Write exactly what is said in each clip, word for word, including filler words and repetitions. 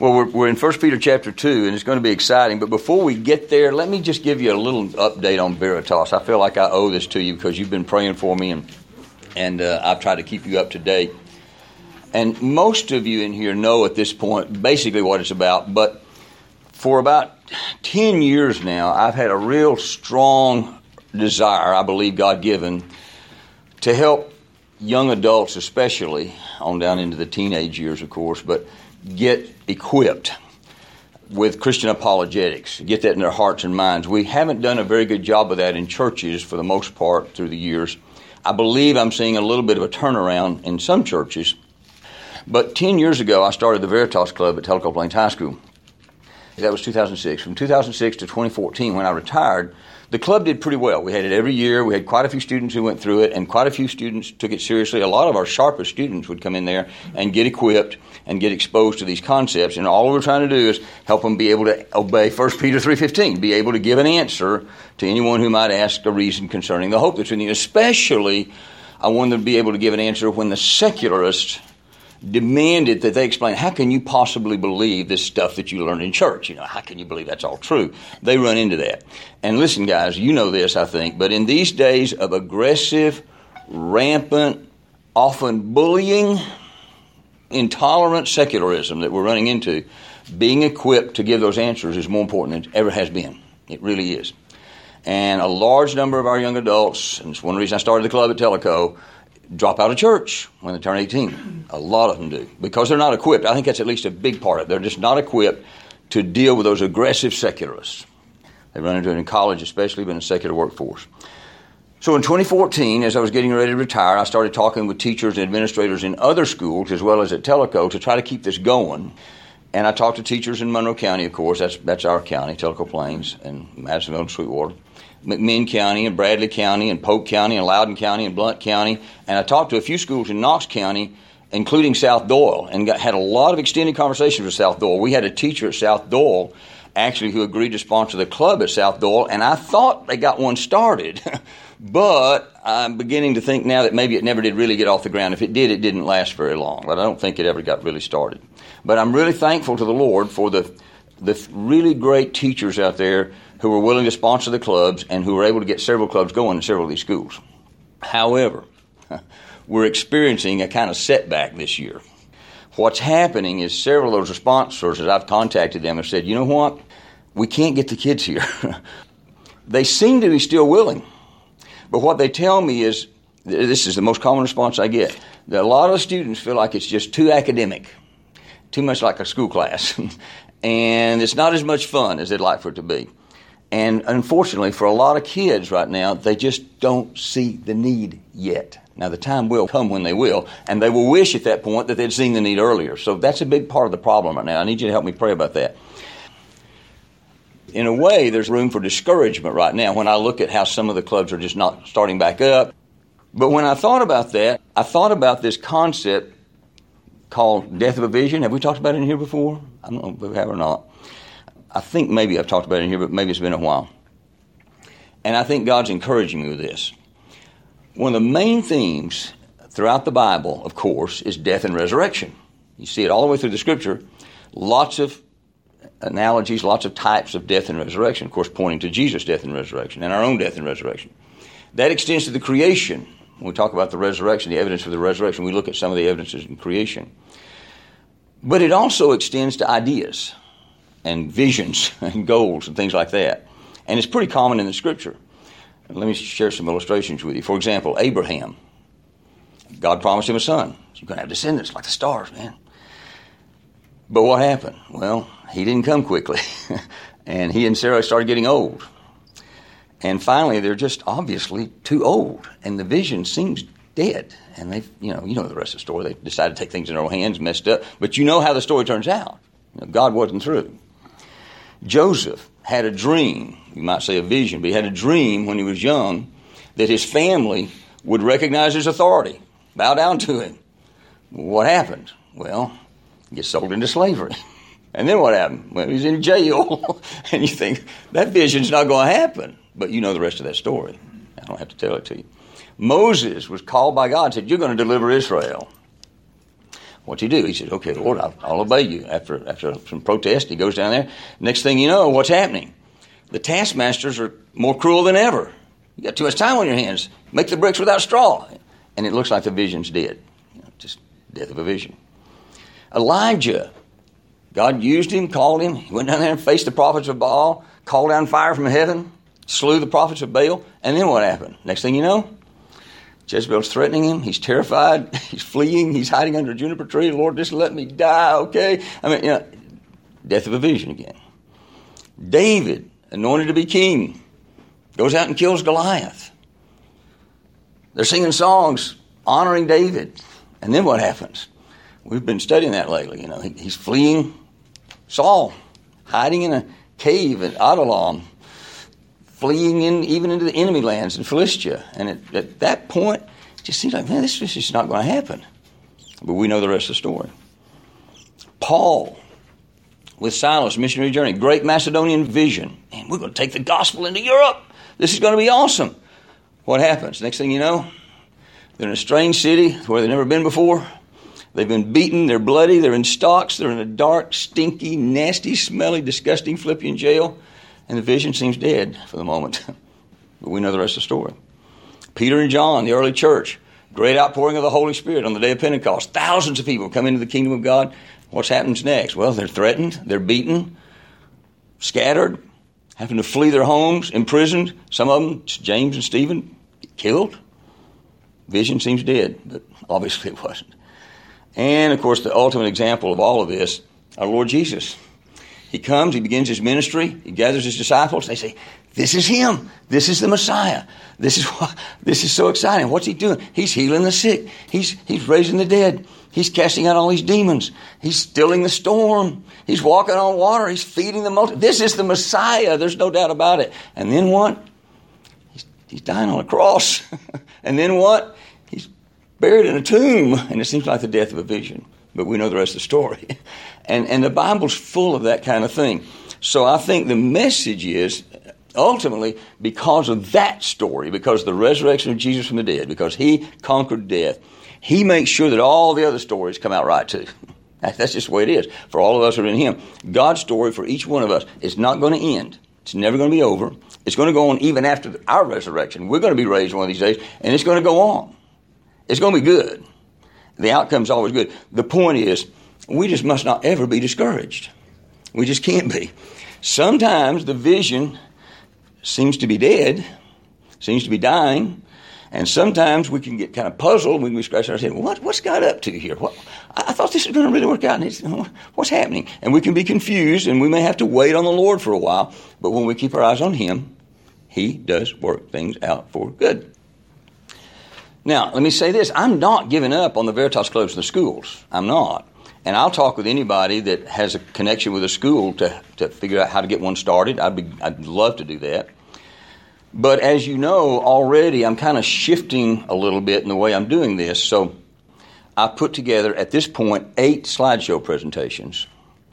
Well, we're, we're in First Peter chapter two, and it's going to be exciting. But before we get there, let me just give you a little update on Veritas. I feel like I owe this to you because you've been praying for me, and and uh, I've tried to keep you up to date. And most of you in here know at this point basically what it's about. But for about ten years now, I've had a real strong desire, I believe God-given, to help young adults especially, on down into the teenage years, of course, but get equipped with Christian apologetics, get that in their hearts and minds. We haven't done a very good job of that in churches for the most part through the years. I believe I'm seeing a little bit of a turnaround in some churches. But ten years ago, I started the Veritas Club at Tellico Plains High School. That was two thousand six. From two thousand six to twenty fourteen, when I retired, the club did pretty well. We had it every year. We had quite a few students who went through it, and quite a few students took it seriously. A lot of our sharpest students would come in there and get equipped and get exposed to these concepts. And all we're trying to do is help them be able to obey First Peter three fifteen, be able to give an answer to anyone who might ask a reason concerning the hope that's in you. Especially, I want them to be able to give an answer when the secularists demanded that they explain, how can you possibly believe this stuff that you learned in church? You know, how can you believe that's all true? They run into that. And listen, guys, you know this, I think, but in these days of aggressive, rampant, often bullying, intolerant secularism that we're running into, being equipped to give those answers is more important than it ever has been. It really is. And a large number of our young adults, and it's one reason I started the club at Tellico, drop out of church when they turn eighteen. A lot of them do, because they're not equipped. I think that's at least a big part of it. They're just not equipped to deal with those aggressive secularists. They run into it in college, especially, but in the secular workforce. So in twenty fourteen, as I was getting ready to retire, I started talking with teachers and administrators in other schools, as well as at Tellico, to try to keep this going. And I talked to teachers in Monroe County, of course. That's that's our county, Tellico Plains, and Madisonville and Sweetwater. McMinn County and Bradley County and Polk County and Loudoun County and Blount County. And I talked to a few schools in Knox County, including South Doyle, and got, had a lot of extended conversations with South Doyle. We had a teacher at South Doyle, actually, who agreed to sponsor the club at South Doyle, and I thought they got one started. But I'm beginning to think now that maybe it never did really get off the ground. If it did, it didn't last very long. But I don't think it ever got really started. But I'm really thankful to the Lord for the the really great teachers out there who were willing to sponsor the clubs and who were able to get several clubs going in several of these schools. However, we're experiencing a kind of setback this year. What's happening is several of those sponsors, as I've contacted them, have said, you know what, we can't get the kids here. They seem to be still willing. But what they tell me is, this is the most common response I get, that a lot of students feel like it's just too academic, too much like a school class, and it's not as much fun as they'd like for it to be. And unfortunately, for a lot of kids right now, they just don't see the need yet. Now, the time will come when they will, and they will wish at that point that they'd seen the need earlier. So that's a big part of the problem right now. I need you to help me pray about that. In a way, there's room for discouragement right now when I look at how some of the clubs are just not starting back up. But when I thought about that, I thought about this concept called death of a vision. Have we talked about it in here before? I don't know if we have or not. I think maybe I've talked about it in here, but maybe it's been a while. And I think God's encouraging me with this. One of the main themes throughout the Bible, of course, is death and resurrection. You see it all the way through the Scripture. Lots of analogies, lots of types of death and resurrection, of course, pointing to Jesus' death and resurrection and our own death and resurrection. That extends to the creation. When we talk about the resurrection, the evidence for the resurrection, we look at some of the evidences in creation. But it also extends to ideas and visions and goals and things like that. And it's pretty common in the Scripture. Let me share some illustrations with you. For example, Abraham. God promised him a son. You're going to have descendants like the stars, man. But what happened? Well, he didn't come quickly. And he and Sarah started getting old. And finally, they're just obviously too old. And the vision seems dead. And they, you know, you know the rest of the story. They decided to take things in their own hands, messed up. But you know how the story turns out. You know, God wasn't through. Joseph had a dream, you might say a vision, but he had a dream when he was young that his family would recognize his authority, bow down to him. What happened? Well, he gets sold into slavery. And then what happened? Well, he's in jail. And you think, that vision's not going to happen. But you know the rest of that story. I don't have to tell it to you. Moses was called by God and said, you're going to deliver Israel. What's he do? He says, okay, Lord, I'll, I'll obey you. After after some protest, he goes down there. Next thing you know, what's happening? The taskmasters are more cruel than ever. You got too much time on your hands. Make the bricks without straw. And it looks like the vision's dead. You know, just death of a vision. Elijah, God used him, called him. He went down there and faced the prophets of Baal, called down fire from heaven, slew the prophets of Baal. And then what happened? Next thing you know, Jezebel's threatening him. He's terrified. He's fleeing. He's hiding under a juniper tree. Lord, just let me die, okay? I mean, you know, death of a vision again. David, anointed to be king, goes out and kills Goliath. They're singing songs honoring David. And then what happens? We've been studying that lately. You know, he, he's fleeing Saul, hiding in a cave at Adullam, fleeing in even into the enemy lands in Philistia. And at, at that point, it just seems like, man, this is just not going to happen. But we know the rest of the story. Paul, with Silas, missionary journey, great Macedonian vision. Man, we're going to take the gospel into Europe. This is going to be awesome. What happens? Next thing you know, they're in a strange city where they've never been before. They've been beaten. They're bloody. They're in stocks. They're in a dark, stinky, nasty, smelly, disgusting Philippian jail. And the vision seems dead for the moment. But we know the rest of the story. Peter and John, the early church, great outpouring of the Holy Spirit on the day of Pentecost. Thousands of people come into the kingdom of God. What happens next? Well, they're threatened. They're beaten, scattered, having to flee their homes, imprisoned. Some of them, James and Stephen, killed. Vision seems dead, but obviously it wasn't. And, of course, the ultimate example of all of this, our Lord Jesus. He comes, he begins his ministry, he gathers his disciples. They say, this is him. This is the Messiah. This is what, this is so exciting. What's he doing? He's healing the sick. He's, he's raising the dead. He's casting out all these demons. He's stilling the storm. He's walking on water. He's feeding the multitude. This is the Messiah. There's no doubt about it. And then what? He's, he's dying on a cross. And then what? He's buried in a tomb. And it seems like the death of a vision. But we know the rest of the story. And, and the Bible's full of that kind of thing. So I think the message is, ultimately, because of that story, because of the resurrection of Jesus from the dead, because he conquered death, he makes sure that all the other stories come out right too. That's just the way it is. For all of us who are in him, God's story for each one of us is not going to end. It's never going to be over. It's going to go on even after our resurrection. We're going to be raised one of these days, and it's going to go on. It's going to be good. The outcome's always good. The point is, we just must not ever be discouraged. We just can't be. Sometimes the vision seems to be dead, seems to be dying, and sometimes we can get kind of puzzled. We can be scratching our head. What, what's God up to here? What, I thought this was going to really work out. And it's, what's happening? And we can be confused, and we may have to wait on the Lord for a while. But when we keep our eyes on him, he does work things out for good. Now, let me say this. I'm not giving up on the Veritas clubs and the schools. I'm not. And I'll talk with anybody that has a connection with a school to, to figure out how to get one started. I'd be, I'd love to do that. But as you know already, I'm kind of shifting a little bit in the way I'm doing this. So I put together, at this point, eight slideshow presentations.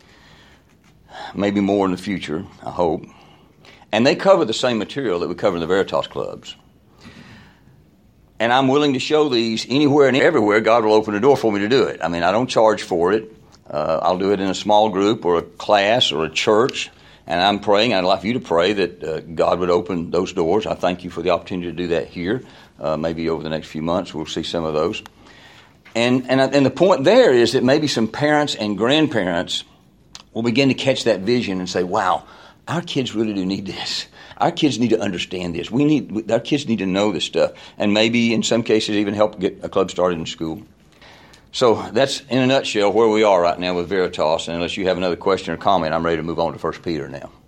Maybe more in the future, I hope. And they cover the same material that we cover in the Veritas clubs. And I'm willing to show these anywhere and everywhere God will open a door for me to do it. I mean, I don't charge for it. Uh, I'll do it in a small group or a class or a church. And I'm praying, I'd like you to pray that uh, God would open those doors. I thank you for the opportunity to do that here. Uh, maybe over the next few months we'll see some of those. And, and, and the point there is that maybe some parents and grandparents will begin to catch that vision and say, wow, our kids really do need this. Our kids need to understand this. We need our kids need to know this stuff, and maybe in some cases even help get a club started in school. So that's in a nutshell where we are right now with Veritas. And unless you have another question or comment, I'm ready to move on to First Peter now.